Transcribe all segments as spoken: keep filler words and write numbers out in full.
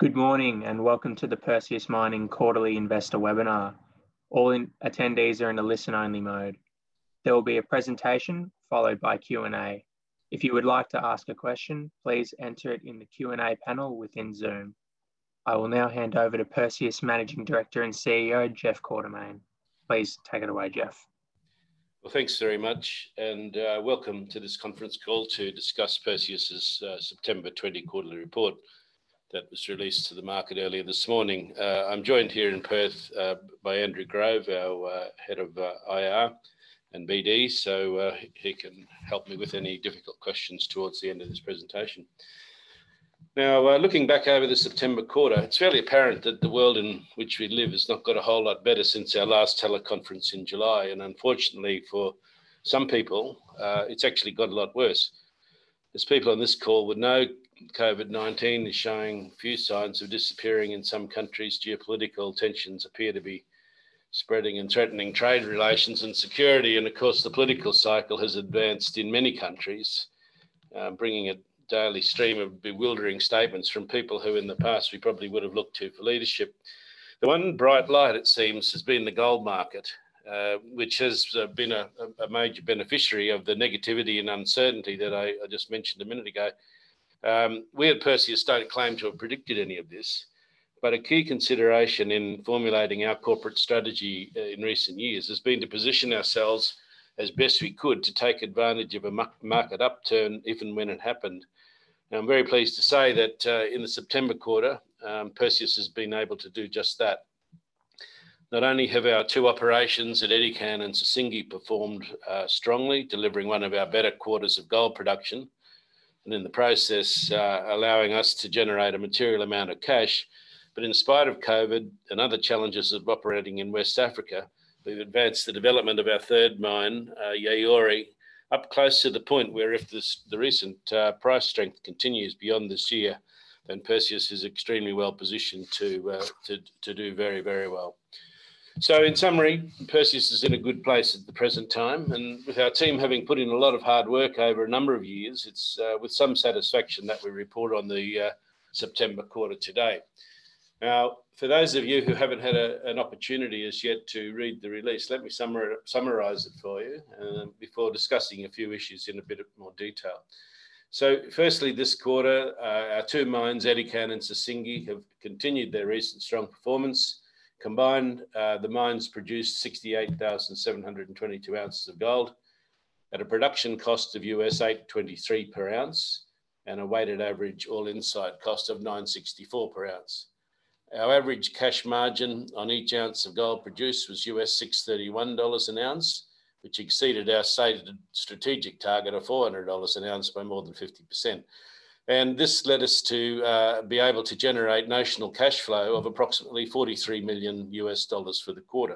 Good morning and welcome to the Perseus Mining Quarterly Investor Webinar. All in attendees are in a listen-only mode. There will be a presentation followed by Q and A. If you would like to ask a question, please enter it in the Q and A panel within Zoom. I will now hand over to Perseus Managing Director and C E O, Jeff Quartermaine. Please take it away, Jeff. Well, thanks very much, and uh, welcome to this conference call to discuss Perseus's uh, September twenty quarterly report that was released to the market earlier this morning. Uh, I'm joined here in Perth uh, by Andrew Grove, our uh, head of uh, I R and B D, so uh, he can help me with any difficult questions towards the end of this presentation. Now, uh, looking back over the September quarter, it's fairly apparent that the world in which we live has not got a whole lot better since our last teleconference in July. And unfortunately for some people, uh, it's actually got a lot worse. As people on this call would know, COVID nineteen is showing few signs of disappearing in some countries. Geopolitical tensions appear to be spreading and threatening trade relations and security. And of course, the political cycle has advanced in many countries, uh, bringing a daily stream of bewildering statements from people who in the past we probably would have looked to for leadership. The one bright light, it seems, has been the gold market, uh, which has uh, been a, a major beneficiary of the negativity and uncertainty that I, I just mentioned a minute ago. Um, we at Perseus don't claim to have predicted any of this, but a key consideration in formulating our corporate strategy in recent years has been to position ourselves as best we could to take advantage of a market upturn if and when it happened. Now, I'm very pleased to say that uh, in the September quarter, um, Perseus has been able to do just that. Not only have our two operations at Edikan and Sissingué performed uh, strongly, delivering one of our better quarters of gold production, and in the process uh, allowing us to generate a material amount of cash, but in spite of COVID and other challenges of operating in West Africa, we've advanced the development of our third mine, uh, Yaouré, up close to the point where if this, the recent uh, price strength continues beyond this year, then Perseus is extremely well positioned to, uh, to, to do very, very well. So in summary, Perseus is in a good place at the present time, and with our team having put in a lot of hard work over a number of years, it's uh, with some satisfaction that we report on the uh, September quarter today. Now, for those of you who haven't had a, an opportunity as yet to read the release, let me summar, summarize it for you uh, before discussing a few issues in a bit more detail. So firstly, this quarter, uh, our two mines, Edikan and Sissingué, have continued their recent strong performance. Combined, uh, the mines produced sixty-eight thousand seven hundred twenty-two ounces of gold at a production cost of U S eight twenty-three per ounce and a weighted average all-in site cost of nine sixty-four per ounce. Our average cash margin on each ounce of gold produced was U S six thirty-one dollars an ounce, which exceeded our stated strategic target of four hundred dollars an ounce by more than fifty percent. And this led us to uh, be able to generate notional cash flow of approximately forty-three million U S dollars for the quarter.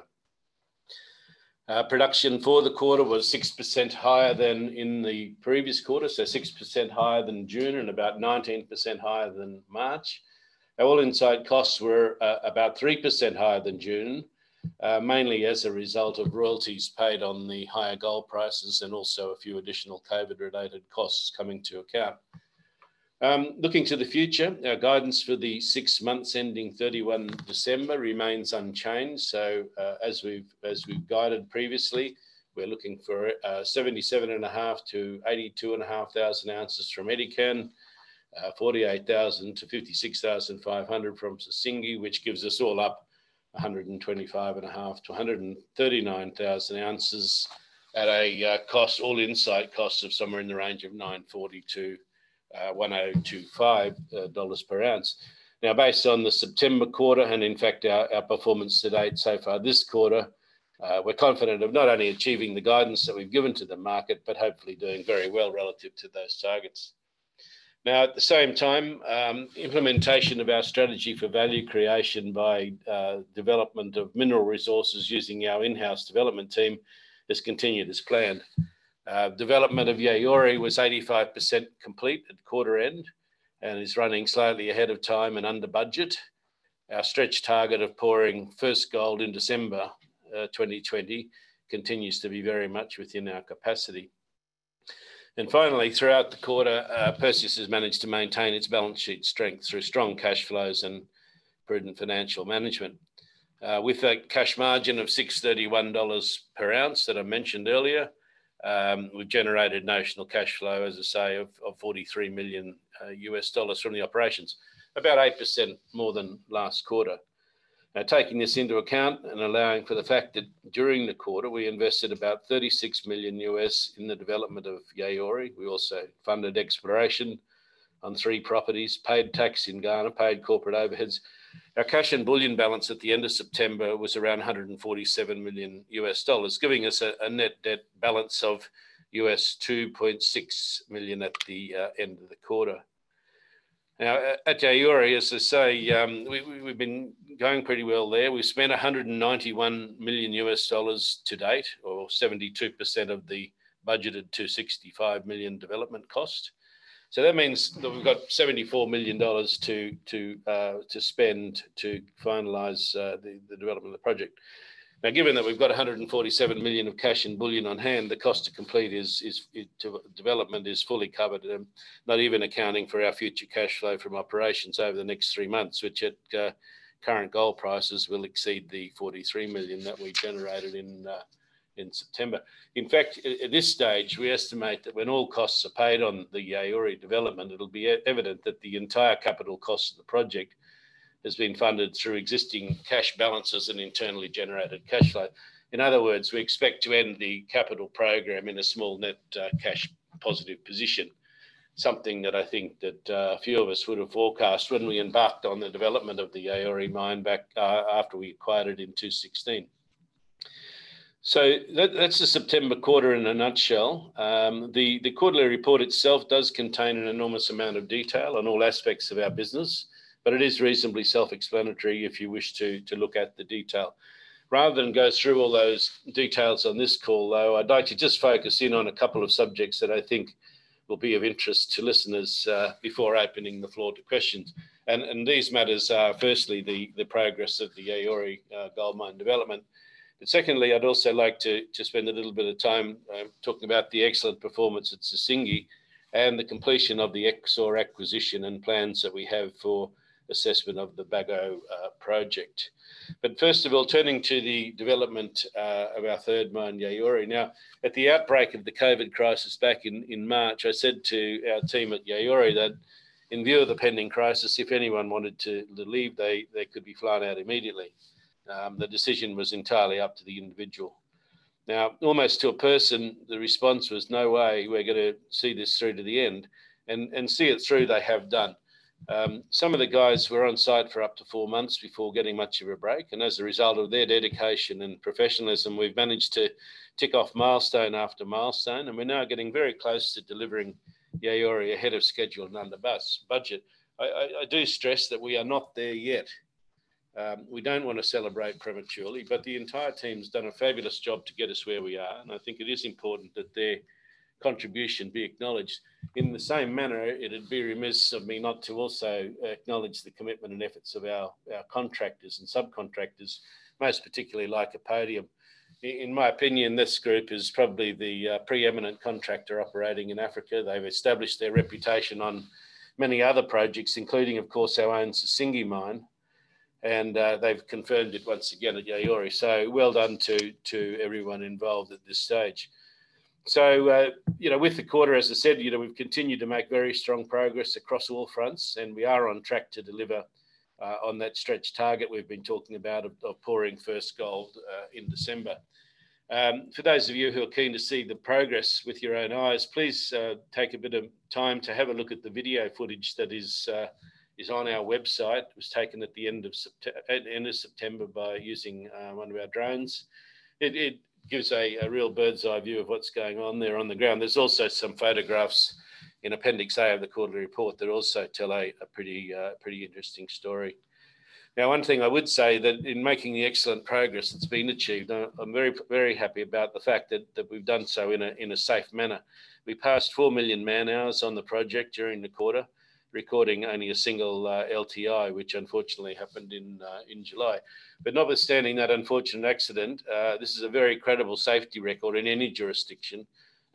Uh, production for the quarter was six percent higher than in the previous quarter, so six percent higher than June and about nineteen percent higher than March. Our all-in site costs were uh, about three percent higher than June, uh, mainly as a result of royalties paid on the higher gold prices and also a few additional COVID-related costs coming to account. Um, looking to the future, our guidance for the six months ending thirty-first of December remains unchanged. So uh, as we've as we've guided previously, we're looking for uh, seventy-seven and a half to eighty-two and a half thousand ounces from Edikan, Uh, forty-eight thousand to fifty-six thousand five hundred from Sissingué, which gives us all up one hundred twenty-five and a half to one hundred thirty-nine thousand ounces at a uh, cost, all-in site cost of somewhere in the range of nine forty to uh, one thousand twenty-five dollars per ounce. Now, based on the September quarter and in fact our, our performance to date so far this quarter, uh, we're confident of not only achieving the guidance that we've given to the market, but hopefully doing very well relative to those targets. Now, at the same time, um, implementation of our strategy for value creation by uh, development of mineral resources using our in-house development team has continued as planned. Uh, development of Yaouré was eighty-five percent complete at quarter end and is running slightly ahead of time and under budget. Our stretch target of pouring first gold in December uh, twenty twenty continues to be very much within our capacity. And finally, throughout the quarter, uh, Perseus has managed to maintain its balance sheet strength through strong cash flows and prudent financial management. Uh, with a cash margin of six dollars thirty-one per ounce that I mentioned earlier, um, we've generated notional cash flow, as I say, of, of forty-three million uh, U S dollars from the operations, about eight percent more than last quarter. Now, taking this into account and allowing for the fact that during the quarter, we invested about thirty-six million U S in the development of Yaouré. We also funded exploration on three properties, paid tax in Ghana, paid corporate overheads. Our cash and bullion balance at the end of September was around one hundred forty-seven million U S dollars, giving us a, a net debt balance of U S two point six million at the uh, end of the quarter. Now, at Yaouré, as I say, um, we, we, we've been going pretty well there. We've spent one hundred ninety-one million U S dollars to date, or seventy-two percent of the budgeted two hundred sixty-five million development cost. So that means that we've got seventy-four million dollars to to uh, to spend to finalise uh, the, the development of the project. Now, given that we've got one hundred forty-seven million of cash and bullion on hand, the cost to complete is is, is to development is fully covered, um, not even accounting for our future cash flow from operations over the next three months, which at uh, current gold prices will exceed the forty-three million that we generated in uh, in September. In fact, at this stage, we estimate that when all costs are paid on the Yaouré development, it'll be evident that the entire capital cost of the project has been funded through existing cash balances and internally generated cash flow. In other words, we expect to end the capital program in a small net uh, cash positive position, something that I think that uh, a few of us would have forecast when we embarked on the development of the Yaouré mine back uh, after we acquired it in two thousand sixteen. So that, that's the September quarter in a nutshell. Um, the, the quarterly report itself does contain an enormous amount of detail on all aspects of our business, but it is reasonably self-explanatory if you wish to, to look at the detail. Rather than go through all those details on this call, though, I'd like to just focus in on a couple of subjects that I think will be of interest to listeners uh, before opening the floor to questions. And, and these matters are, firstly, the, the progress of the Yaouré uh, gold mine development. But secondly, I'd also like to, to spend a little bit of time uh, talking about the excellent performance at Sissingué and the completion of the Exore acquisition and plans that we have for assessment of the Bagoé uh, project. But first of all, turning to the development uh, of our third mine, Yaouré. Now, at the outbreak of the COVID crisis back in, in March, I said to our team at Yaouré that in view of the pending crisis, if anyone wanted to, to leave, they, they could be flown out immediately. Um, the decision was entirely up to the individual. Now, almost to a person, the response was, no way, we're going to see this through to the end. And, and see it through they have done. Um, some of the guys were on site for up to four months before getting much of a break. And as a result of their dedication and professionalism, we've managed to tick off milestone after milestone. And we're now getting very close to delivering Yaouré ahead of schedule and under bus budget. I, I, I do stress that we are not there yet. Um, we don't want to celebrate prematurely, but the entire team's done a fabulous job to get us where we are. And I think it is important that their contribution be acknowledged. In the same manner, it'd be remiss of me not to also acknowledge the commitment and efforts of our, our contractors and subcontractors, most particularly Lycopodium. In my opinion, this group is probably the uh, preeminent contractor operating in Africa. They've established their reputation on many other projects, including, of course, our own Sissingué mine. And uh, they've confirmed it once again at Yaouré. So well done to, to everyone involved at this stage. So, uh, you know, with the quarter, as I said, you know, we've continued to make very strong progress across all fronts, and we are on track to deliver uh, on that stretch target we've been talking about of, of pouring first gold uh, in December. Um, for those of you who are keen to see the progress with your own eyes, please uh, take a bit of time to have a look at the video footage that is uh, is on our website. It was taken at the end of September, end of September by using uh, one of our drones. It, it gives a, a real bird's eye view of what's going on there on the ground. There's also some photographs in Appendix A of the quarterly report that also tell a, a pretty, uh, pretty interesting story. Now, one thing I would say that in making the excellent progress that's been achieved, I'm very, very happy about the fact that, that we've done so in a, in a safe manner. We passed four million man hours on the project during the quarter, recording only a single uh, L T I, which unfortunately happened in uh, in July. But notwithstanding that unfortunate accident, uh, this is a very credible safety record in any jurisdiction,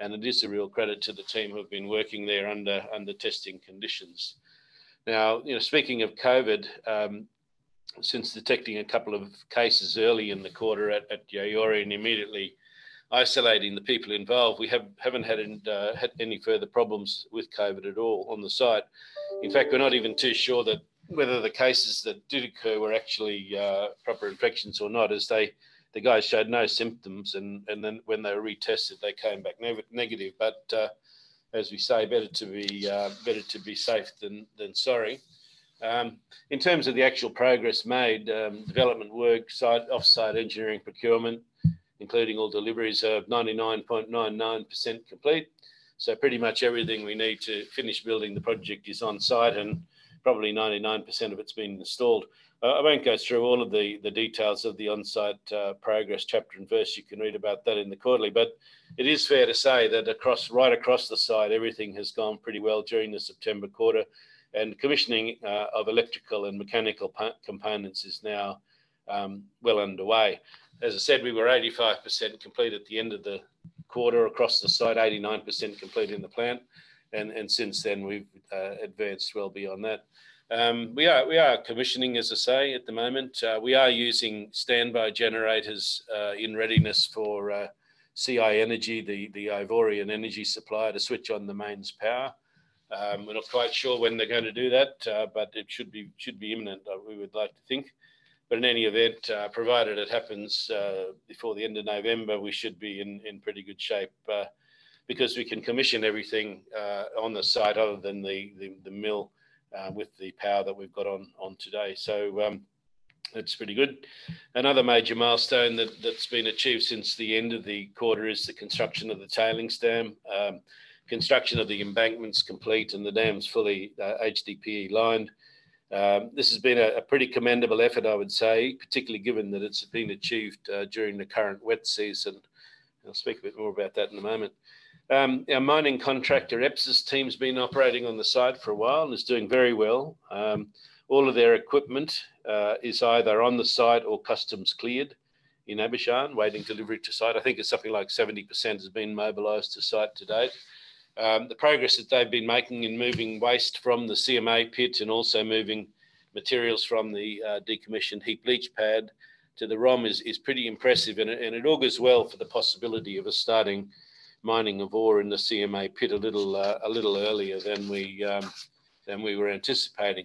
and it is a real credit to the team who've been working there under, under testing conditions. Now, you know, speaking of COVID, um, since detecting a couple of cases early in the quarter at, at Yaouré and immediately isolating the people involved, we have, haven't had, uh, had any further problems with COVID at all on the site. In fact, we're not even too sure that whether the cases that did occur were actually uh, proper infections or not, as they the guys showed no symptoms, and, and then when they were retested, they came back ne negative. But uh, as we say, better to be uh, better to be safe than than sorry. Um, in terms of the actual progress made, um, development work, site off-site engineering procurement, including all deliveries, are ninety-nine point nine nine percent complete. So pretty much everything we need to finish building the project is on site, and probably ninety-nine percent of it's been installed. Uh, I won't go through all of the, the details of the on-site uh, progress chapter and verse. You can read about that in the quarterly, but it is fair to say that across right across the site, everything has gone pretty well during the September quarter, and commissioning uh, of electrical and mechanical components is now um, well underway. As I said, we were eighty-five percent complete at the end of the quarter across the site, eighty-nine percent complete in the plant. And, and since then, we've uh, advanced well beyond that. Um, we are we are commissioning, as I say, at the moment. Uh, we are using standby generators uh, in readiness for uh, C I Energy, the, the Ivorian energy supplier, to switch on the mains power. Um, we're not quite sure when they're going to do that, uh, but it should be should be imminent, uh, we would like to think. But in any event, uh, provided it happens uh, before the end of November, we should be in, in pretty good shape, uh, because we can commission everything uh, on the site other than the, the, the mill uh, with the power that we've got on, on today. So um, that's pretty good. Another major milestone that, that's been achieved since the end of the quarter is the construction of the tailings dam. Um, construction of the embankment's complete and the dam's fully uh, H D P E lined. Um, this has been a, a pretty commendable effort, I would say, particularly given that it's been achieved uh, during the current wet season. I'll speak a bit more about that in a moment. Um, our mining contractor, EPSIS team's been operating on the site for a while and is doing very well. Um, all of their equipment uh, is either on the site or customs cleared in Abidjan, waiting delivery to site. I think it's something like seventy percent has been mobilised to site to date. Um, the progress that they've been making in moving waste from the C M A pit and also moving materials from the uh, decommissioned heap leach pad to the ROM is, is pretty impressive, and it, and it augurs well for the possibility of us starting mining of ore in the C M A pit a little uh, a little earlier than we um, than we were anticipating.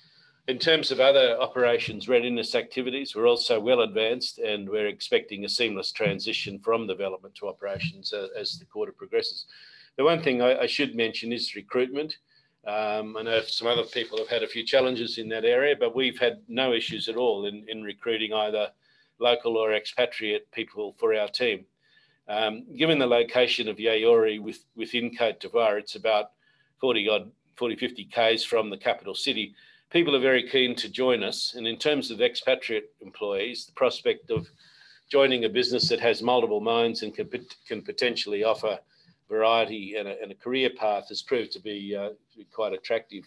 In terms of other operations readiness activities, we're also well advanced, and we're expecting a seamless transition from development to operations uh, as the quarter progresses. The one thing I, I should mention is recruitment. Um, I know some other people have had a few challenges in that area, but we've had no issues at all in, in recruiting either local or expatriate people for our team. Um, given the location of Yaouré with, within Côte d'Ivoire, it's about forty odd, forty, fifty Ks from the capital city. People are very keen to join us. And in terms of expatriate employees, the prospect of joining a business that has multiple mines and can, can potentially offer variety and a, and a career path has proved to be, uh, to be quite attractive.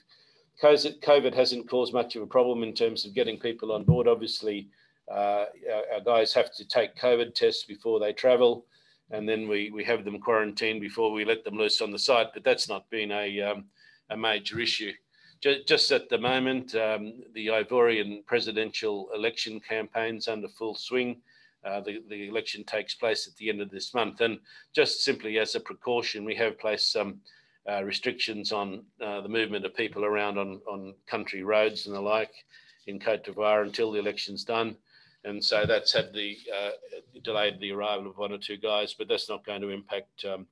COVID hasn't caused much of a problem in terms of getting people on board. Obviously, uh, our, our guys have to take COVID tests before they travel, and then we, we have them quarantined before we let them loose on the site, but that's not been a, um, a major issue. Just, just at the moment, um, the Ivorian presidential election campaign's under full swing. Uh, the, the election takes place at the end of this month. And just simply as a precaution, we have placed some uh, restrictions on uh, the movement of people around on, on country roads and the like in Côte d'Ivoire until the election's done. And so that's had the uh, delayed the arrival of one or two guys, but that's not going to impact um,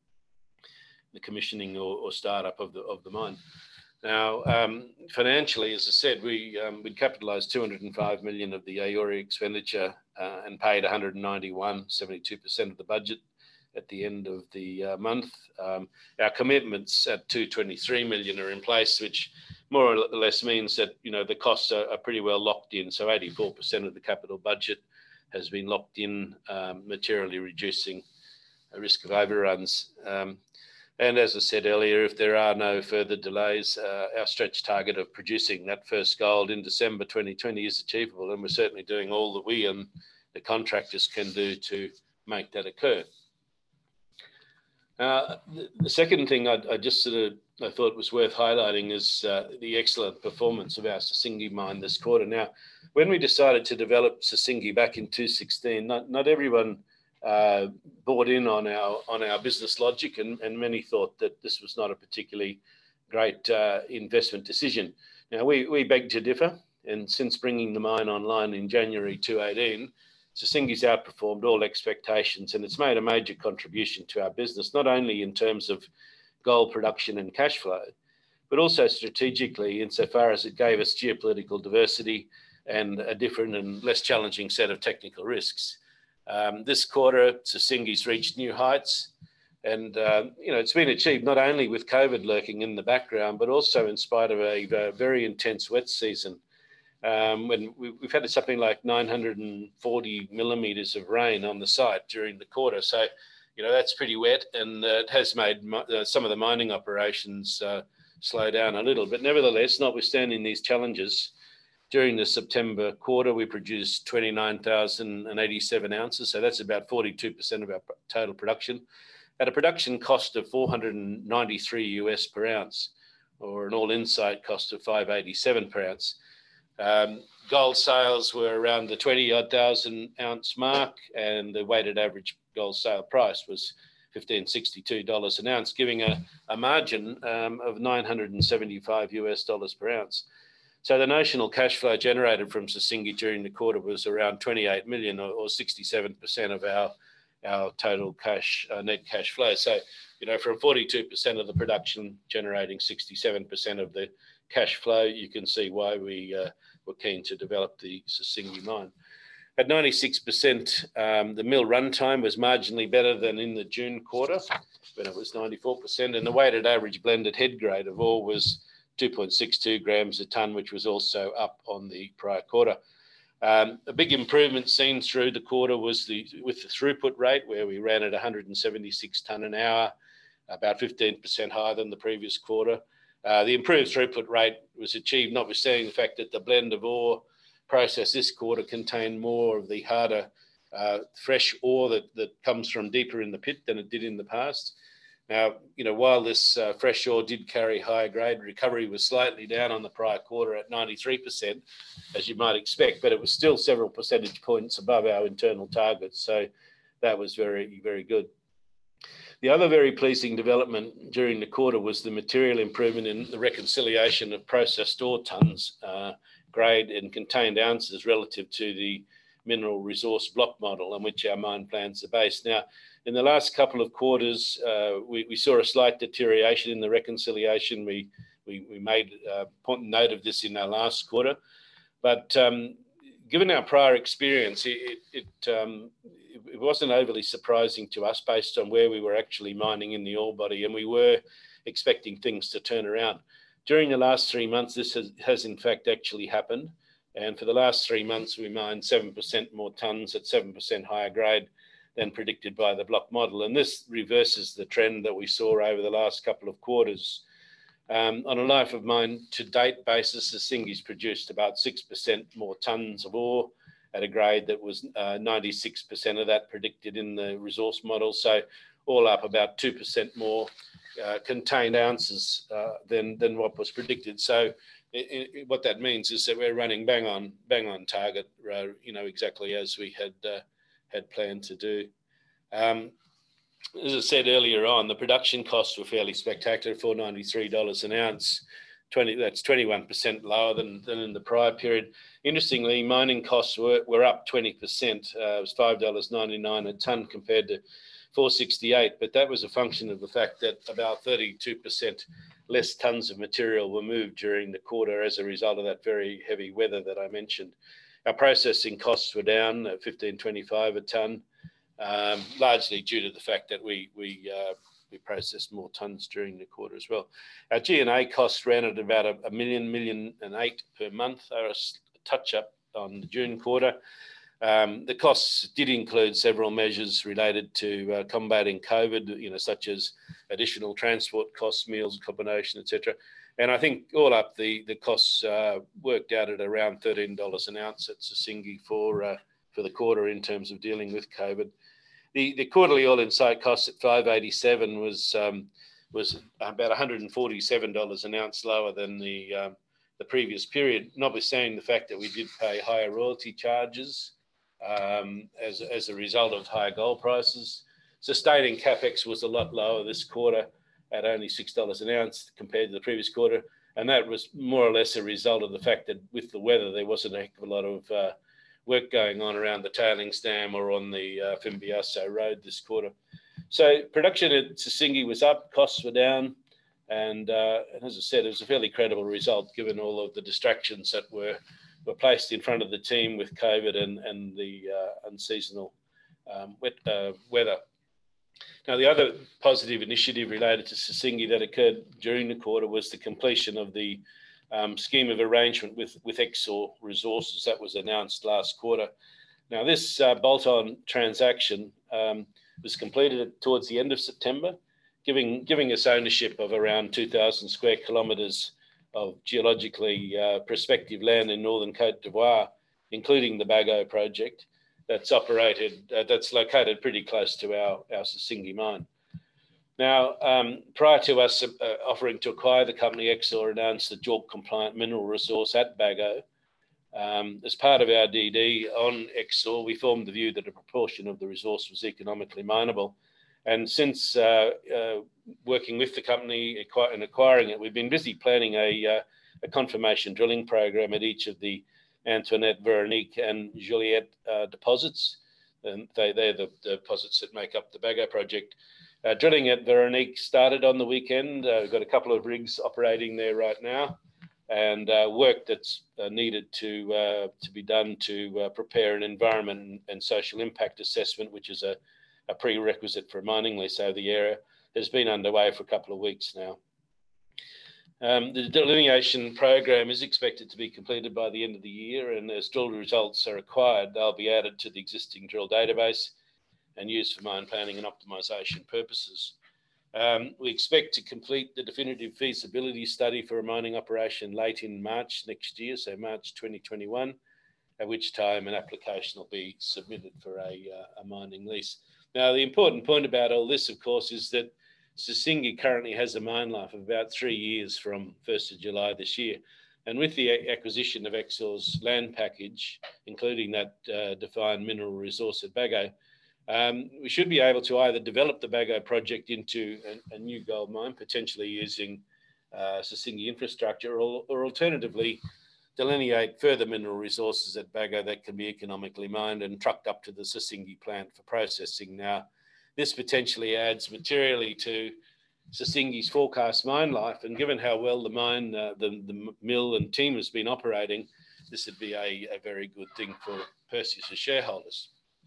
the commissioning or, or startup of the, of the mine. Now, um, financially, as I said, we um, we capitalised two hundred and five million of the Yaouré expenditure uh, and paid one hundred and ninety-one, seventy-two percent of the budget at the end of the uh, month. Um, our commitments at two hundred twenty-three million are in place, which more or less means that, you know, the costs are, are pretty well locked in. So eighty-four percent of the capital budget has been locked in, um, materially reducing a risk of overruns. Um, And as I said earlier, if there are no further delays, uh, our stretch target of producing that first gold in December twenty twenty is achievable. And we're certainly doing all that we and the contractors can do to make that occur. Uh, the, the second thing I, I just sort of I thought was worth highlighting is uh, the excellent performance of our Sissingué mine this quarter. Now, when we decided to develop Sissingué back in two thousand sixteen, not, not everyone uh, bought in on our on our business logic, and, and many thought that this was not a particularly great uh, investment decision. Now, we, we beg to differ, and since bringing the mine online in January two thousand eighteen, Sissingué's outperformed all expectations, and it's made a major contribution to our business, not only in terms of gold production and cash flow, but also strategically insofar as it gave us geopolitical diversity and a different and less challenging set of technical risks. Um, this quarter, Sissingué's reached new heights, and uh, you know it's been achieved not only with COVID lurking in the background, but also in spite of a, a very intense wet season. Um, when we, we've had something like nine hundred forty millimetres of rain on the site during the quarter. So, you know, that's pretty wet, and uh, it has made uh, some of the mining operations uh, slow down a little. But nevertheless, notwithstanding these challenges, during the September quarter, we produced twenty-nine thousand eighty-seven ounces. So that's about forty-two percent of our total production at a production cost of four hundred ninety-three U S per ounce, or an all-in site cost of five eighty-seven per ounce. Um, gold sales were around the twenty odd thousand ounce mark, and the weighted average gold sale price was fifteen sixty-two dollars an ounce, giving a, a margin um, of nine hundred seventy-five U S dollars per ounce. So the notional cash flow generated from Sissingué during the quarter was around twenty-eight million, or, or sixty-seven percent of our our total cash uh, net cash flow. So, you know, from forty-two percent of the production generating sixty-seven percent of the cash flow, you can see why we uh, were keen to develop the Sissingué mine. At ninety-six percent, um, the mill runtime was marginally better than in the June quarter, when it was ninety-four percent, and the weighted average blended head grade of ore was two point six two grams a tonne, which was also up on the prior quarter. Um, a big improvement seen through the quarter was the with the throughput rate, where we ran at one hundred seventy-six tonne an hour, about fifteen percent higher than the previous quarter. Uh, the improved throughput rate was achieved notwithstanding the fact that the blend of ore processed this quarter contained more of the harder uh, fresh ore that, that comes from deeper in the pit than it did in the past. Now, you know, while this uh, fresh ore did carry higher grade, recovery was slightly down on the prior quarter at ninety-three percent, as you might expect, but it was still several percentage points above our internal targets. So that was very, very good. The other very pleasing development during the quarter was the material improvement in the reconciliation of processed ore tonnes, uh, grade and contained ounces relative to the mineral resource block model on which our mine plans are based. Now, in the last couple of quarters, uh, we, we saw a slight deterioration in the reconciliation. We, we, we made uh, point note of this in our last quarter, but um, given our prior experience, it, it, um, it wasn't overly surprising to us based on where we were actually mining in the ore body, and we were expecting things to turn around. During the last three months, this has, has in fact actually happened. And for the last three months, we mined seven percent more tonnes at seven percent higher grade than predicted by the block model. And this reverses the trend that we saw over the last couple of quarters. Um, on a life of mine to date basis, Sissingué's produced about six percent more tonnes of ore at a grade that was uh, ninety-six percent of that predicted in the resource model. So all up about two percent more uh, contained ounces uh, than, than what was predicted. So it, it, what that means is that we're running bang on, bang on target, uh, you know, exactly as we had, uh, had planned to do. Um, As I said earlier on, the production costs were fairly spectacular, four dollars ninety-three an ounce. twenty, that's twenty-one percent lower than, than in the prior period. Interestingly, mining costs were, were up twenty percent. Uh, it was five dollars ninety-nine a tonne compared to four dollars sixty-eight, but that was a function of the fact that about thirty-two percent less tonnes of material were moved during the quarter as a result of that very heavy weather that I mentioned. Our processing costs were down at fifteen twenty-five a tonne. Um, largely due to the fact that we we uh, we processed more tonnes during the quarter as well. Our G and A costs ran at about a, a million, million and eight per month. They were a touch up on the June quarter. Um, the costs did include several measures related to uh, combating COVID, you know, such as additional transport costs, meals, accommodation, et cetera. And I think all up, the the costs uh, worked out at around thirteen dollars an ounce at Sissingué for uh, for the quarter in terms of dealing with COVID. the, the quarterly all-in site cost at five eighty-seven was um, was about one hundred forty-seven dollars an ounce lower than the um, the previous period, notwithstanding the fact that we did pay higher royalty charges um, as, as a result of higher gold prices. Sustaining capex was a lot lower this quarter at only six dollars an ounce compared to the previous quarter. And that was more or less a result of the fact that with the weather, there wasn't a heck of a lot of uh, work going on around the tailings dam or on the uh, Fimbiasso Road this quarter. So production at Sissingué was up, costs were down. And, uh, and as I said, it was a fairly credible result given all of the distractions that were, were placed in front of the team with COVID and, and the uh, unseasonal um, wet, uh, weather. Now, the other positive initiative related to Sissingué that occurred during the quarter was the completion of the um, scheme of arrangement with, with Exore Resources that was announced last quarter. Now, this uh, bolt-on transaction um, was completed towards the end of September, giving, giving us ownership of around two thousand square kilometres of geologically uh, prospective land in northern Côte d'Ivoire, including the Bago project. That's operated, uh, that's located pretty close to our, our Sissingué mine. Now, um, prior to us uh, offering to acquire the company, Exore announced a JORC compliant mineral resource at Bago. Um, as part of our D D on Exore, we formed the view that a proportion of the resource was economically mineable. And since uh, uh, working with the company and acquiring it, we've been busy planning a, uh, a confirmation drilling program at each of the Antoinette, Veronique, and Juliette uh, deposits. And they, they're the, the deposits that make up the Bago project. Uh, drilling at Veronique started on the weekend. Uh, we've got a couple of rigs operating there right now, and uh, work that's uh, needed to, uh, to be done to uh, prepare an environment and, and social impact assessment, which is a, a prerequisite for a mining lease over the area, has been underway for a couple of weeks now. Um, the delineation program is expected to be completed by the end of the year, and as drill results are acquired, they'll be added to the existing drill database and used for mine planning and optimisation purposes. Um, we expect to complete the definitive feasibility study for a mining operation late in March next year, so March twenty twenty-one, at which time an application will be submitted for a, uh, a mining lease. Now, the important point about all this, of course, is that Sissingué currently has a mine life of about three years from first of July this year. And with the acquisition of Exore's land package, including that uh, defined mineral resource at Bago, um, we should be able to either develop the Bago project into a, a new gold mine, potentially using uh, Sissingué infrastructure, or, or alternatively delineate further mineral resources at Bago that can be economically mined and trucked up to the Sissingué plant for processing. Now, this potentially adds materially to Sissingué's forecast mine life, and given how well the mine, uh, the, the mill and team has been operating, this would be a, a very good thing for Perseus' shareholders.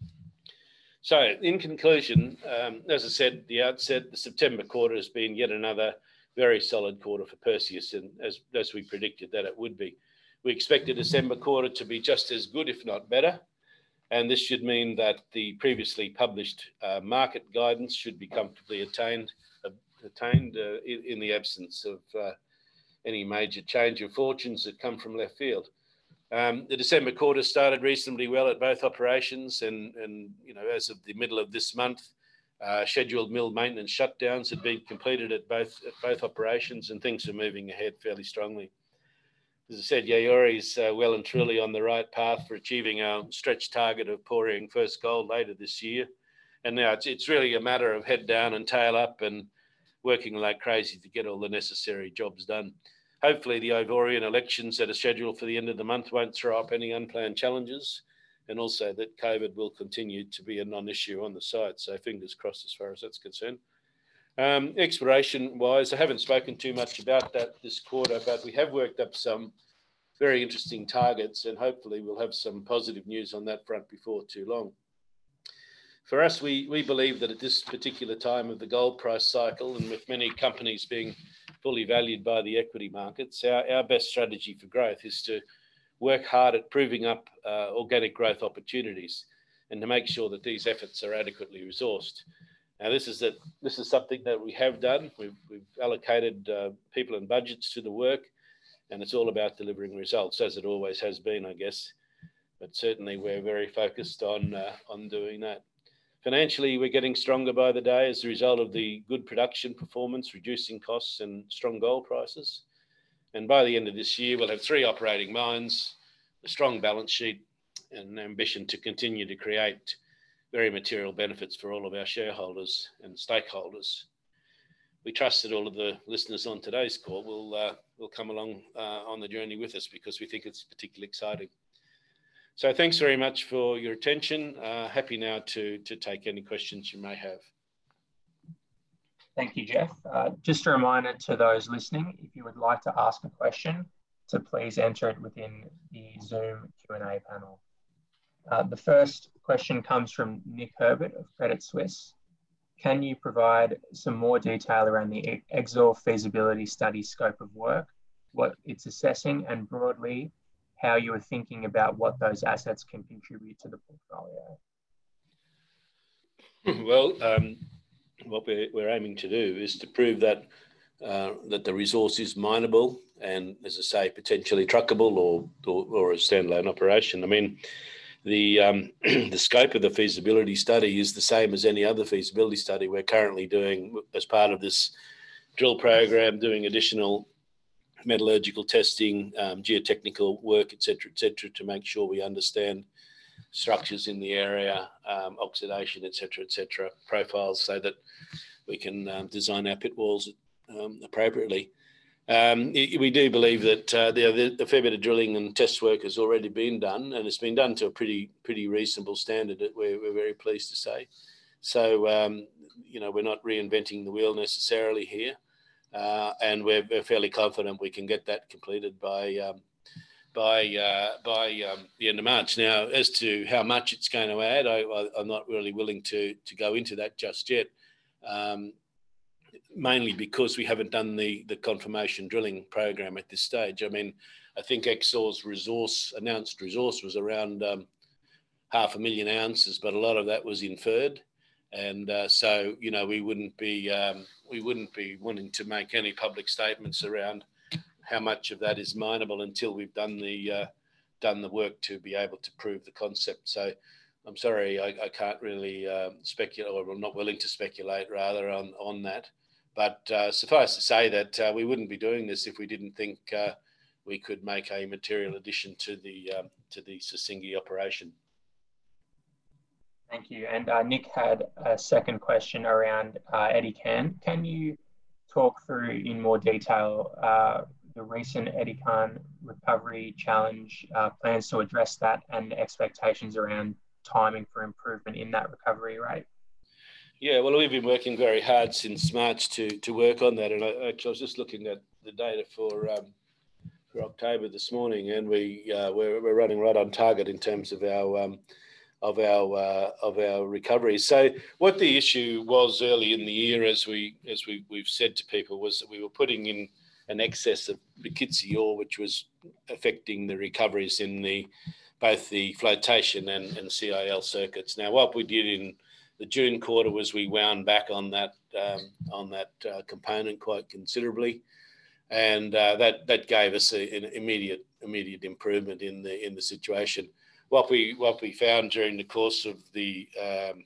So, in conclusion, um, as I said at the outset, the September quarter has been yet another very solid quarter for Perseus, and as, as we predicted that it would be. We expect the December quarter to be just as good, if not better. And this should mean that the previously published uh, market guidance should be comfortably attained, uh, attained uh, in, in the absence of uh, any major change of fortunes that come from left field. Um, the December quarter started reasonably well at both operations, and, and you know, as of the middle of this month, uh, scheduled mill maintenance shutdowns had been completed at both at both operations, and things are moving ahead fairly strongly. As I said, Yaouré is uh, well and truly on the right path for achieving our stretch target of pouring first gold later this year. And now it's, it's really a matter of head down and tail up and working like crazy to get all the necessary jobs done. Hopefully the Ivorian elections that are scheduled for the end of the month won't throw up any unplanned challenges, and also that COVID will continue to be a non-issue on the site. So fingers crossed as far as that's concerned. Um, exploration-wise, I haven't spoken too much about that this quarter, but we have worked up some very interesting targets, and hopefully we'll have some positive news on that front before too long. For us, we, we believe that at this particular time of the gold price cycle, and with many companies being fully valued by the equity markets, our, our best strategy for growth is to work hard at proving up uh, organic growth opportunities and to make sure that these efforts are adequately resourced. Now, this is, that, this is something that we have done. We've, we've allocated uh, people and budgets to the work, and it's all about delivering results, as it always has been, I guess. But certainly we're very focused on, uh, on doing that. Financially, we're getting stronger by the day as a result of the good production performance, reducing costs and strong gold prices. And by the end of this year, we'll have three operating mines, a strong balance sheet, and an ambition to continue to create very material benefits for all of our shareholders and stakeholders. We trust that all of the listeners on today's call will, uh, will come along uh, on the journey with us, because we think it's particularly exciting. So thanks very much for your attention. Uh, happy now to, to take any questions you may have. Thank you, Jeff. Uh, just a reminder to those listening, if you would like to ask a question, to please enter it within the Zoom Q and A panel. Uh, the first question comes from Nick Herbert of Credit Suisse. Can you provide some more detail around the Exore feasibility study scope of work, what it's assessing, and broadly, how you are thinking about what those assets can contribute to the portfolio? Well, um, what we're, we're aiming to do is to prove that uh, that the resource is mineable and, as I say, potentially truckable or, or, or a standalone operation. I mean, the um, the scope of the feasibility study is the same as any other feasibility study we're currently doing as part of this drill program, doing additional metallurgical testing, um, geotechnical work, et cetera, et cetera, to make sure we understand structures in the area, um, oxidation, et cetera, et cetera, profiles, so that we can um, design our pit walls um, appropriately. Um, we do believe that uh, the, the fair bit of drilling and test work has already been done, and it's been done to a pretty pretty reasonable standard that we're, we're very pleased to say. So, um, you know, we're not reinventing the wheel necessarily here. Uh, and we're, we're fairly confident we can get that completed by um, by uh, by um, the end of March. Now, as to how much it's going to add, I, I, I'm not really willing to to go into that just yet, um, mainly because we haven't done the the confirmation drilling program at this stage. I mean, I think Exore's resource announced resource was around um, half a million ounces, but a lot of that was inferred. And uh, so, you know, we wouldn't be um, we wouldn't be wanting to make any public statements around how much of that is mineable until we've done the uh, done the work to be able to prove the concept. So, I'm sorry, I, I can't really uh, speculate, or I'm not willing to speculate rather on on that. But uh, suffice to say that uh, we wouldn't be doing this if we didn't think uh, we could make a material addition to the um, to the Sissingué operation. Thank you. And uh, Nick had a second question around uh, Edikan. Can you talk through in more detail uh, the recent Edikan recovery challenge, uh, plans to address that, and expectations around timing for improvement in that recovery rate? Yeah, well, we've been working very hard since March to to work on that. And I, actually, I was just looking at the data for um, for October this morning, and we uh, we're, we're running right on target in terms of our um, of our uh, of our recovery. So what the issue was early in the year, as we as we we've said to people, was that we were putting in an excess of Bokitsi ore, which was affecting the recoveries in the both the flotation and, and C I L circuits. Now, what we did in the June quarter was we wound back on that um, on that uh, component quite considerably, and uh, that that gave us a, an immediate immediate improvement in the in the situation. What we what we found during the course of the um,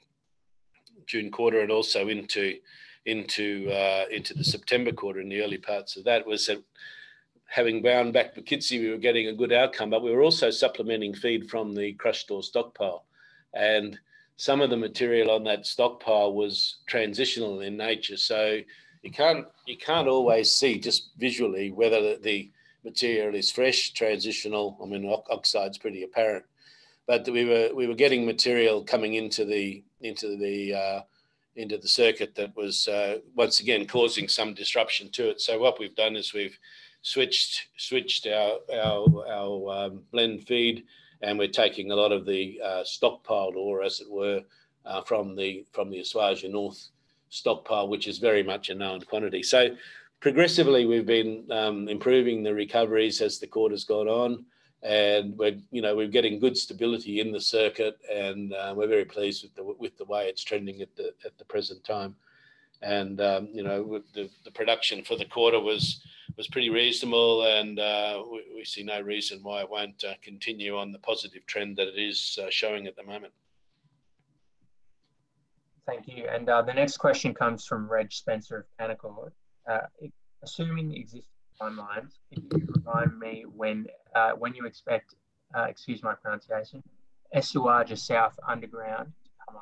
June quarter and also into into uh, into the September quarter in the early parts of that was that having bound back Bokitsi, we were getting a good outcome, but we were also supplementing feed from the crushed ore stockpile, and some of the material on that stockpile was transitional in nature. So you can't you can't always see just visually whether the, the material is fresh, transitional. I mean, oxide's pretty apparent. But we were we were getting material coming into the into the uh, into the circuit that was uh, once again causing some disruption to it. So what we've done is we've switched switched our our, our um, blend feed, and we're taking a lot of the uh, stockpiled ore, as it were, uh, from the from the Esuajah North stockpile, which is very much a known quantity. So progressively, we've been um, improving the recoveries as the quarter's gone on. And we're, you know, we're getting good stability in the circuit, and uh, we're very pleased with the with the way it's trending at the at the present time. And um, you know, with the, the production for the quarter was was pretty reasonable, and uh, we, we see no reason why it won't uh, continue on the positive trend that it is uh, showing at the moment. Thank you. And uh, the next question comes from Reg Spencer of Canaccord. Uh, assuming existing timelines, can you remind me when uh, when you expect, uh, excuse my pronunciation, Esuajah South Underground to come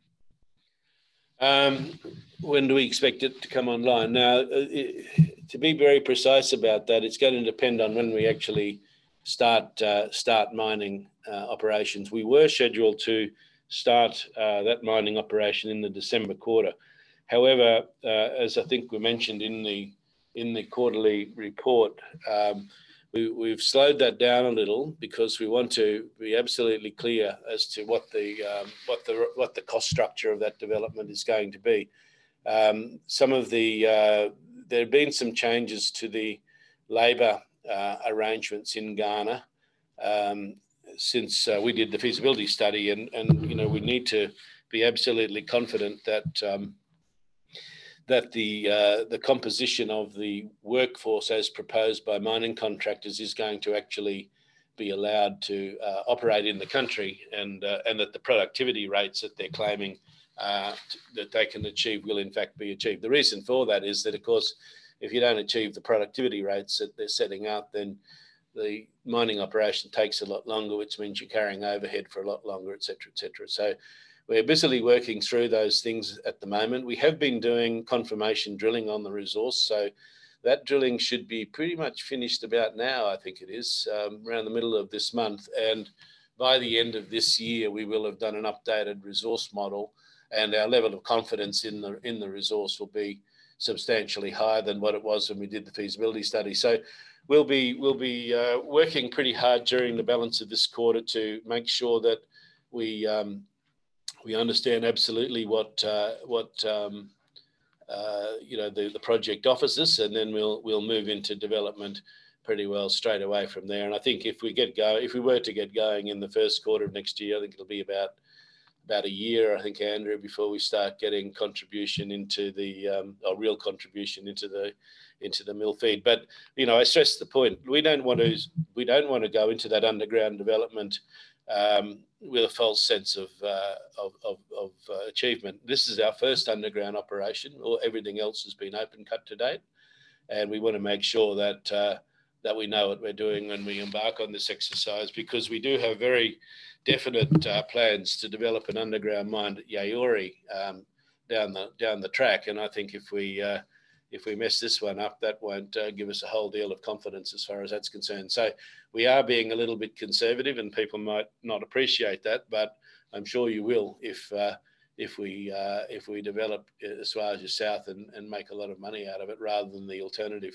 online? Um, when do we expect it to come online? Now, it, to be very precise about that, it's going to depend on when we actually start uh, start mining uh, operations. We were scheduled to start uh, that mining operation in the December quarter. However, uh, as I think we mentioned in the in the quarterly report, um, we, we've slowed that down a little because we want to be absolutely clear as to what the um, what the what the cost structure of that development is going to be. Um, some of the uh, there have been some changes to the labour uh, arrangements in Ghana um, since uh, we did the feasibility study, and and you know we need to be absolutely confident that. Um, that the uh, the composition of the workforce as proposed by mining contractors is going to actually be allowed to uh, operate in the country, and uh, and that the productivity rates that they're claiming uh, t- that they can achieve will in fact be achieved. The reason for that is that, of course, if you don't achieve the productivity rates that they're setting out, then the mining operation takes a lot longer, which means you're carrying overhead for a lot longer, et cetera, et cetera. So we're busily working through those things at the moment. We have been doing confirmation drilling on the resource. So that drilling should be pretty much finished about now, I think it is, um, around the middle of this month. And by the end of this year, we will have done an updated resource model, and our level of confidence in the, in the resource will be substantially higher than what it was when we did the feasibility study. So we'll be, we'll be uh, working pretty hard during the balance of this quarter to make sure that we, um, we understand absolutely what uh, what um, uh, you know the, the project offers us, and then we'll we'll move into development pretty well straight away from there. And I think if we get go, if we were to get going in the first quarter of next year, I think it'll be about about a year, I think, Andrew, before we start getting contribution into the um, or real contribution into the into the mill feed. But you know, I stress the point: we don't want to we don't want to go into that underground development Um, with a false sense of uh, of, of, of uh, achievement. This is our first underground operation, or everything else has been open cut to date, and we want to make sure that uh, that we know what we're doing when we embark on this exercise, because we do have very definite uh, plans to develop an underground mine at Yaouré um, down the down the track, and I think if we uh, if we mess this one up, that won't uh, give us a whole deal of confidence as far as that's concerned. So we are being a little bit conservative, and people might not appreciate that, but I'm sure you will if uh, if we uh, if we develop Esuajah South and, and make a lot of money out of it rather than the alternative.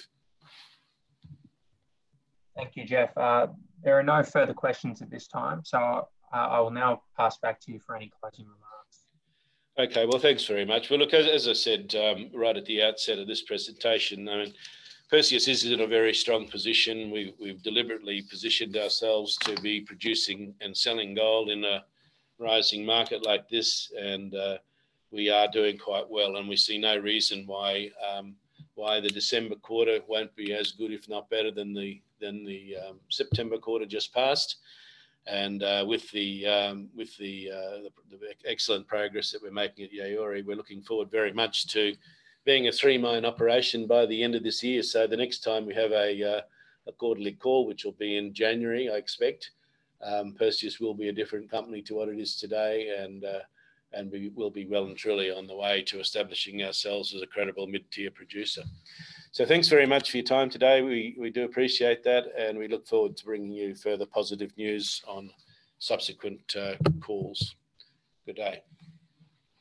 Thank you, Jeff. Uh, there are no further questions at this time, so uh, I will now pass back to you for any closing remarks. Okay, well, thanks very much. Well, look, as, as I said um, right at the outset of this presentation, I mean, Perseus is in a very strong position. We've, we've deliberately positioned ourselves to be producing and selling gold in a rising market like this, and uh, we are doing quite well, and we see no reason why um, why the December quarter won't be as good, if not better, than the than the um, September quarter just passed. And uh, with the um, with the, uh, the, the excellent progress that we're making at Yaouré, we're looking forward very much to being a three mine operation by the end of this year. So the next time we have a, uh, a quarterly call, which will be in January, I expect, um, Perseus will be a different company to what it is today, and uh, and we will be well and truly on the way to establishing ourselves as a credible mid-tier producer. So thanks very much for your time today. We, we do appreciate that, and we look forward to bringing you further positive news on subsequent uh, calls. Good day.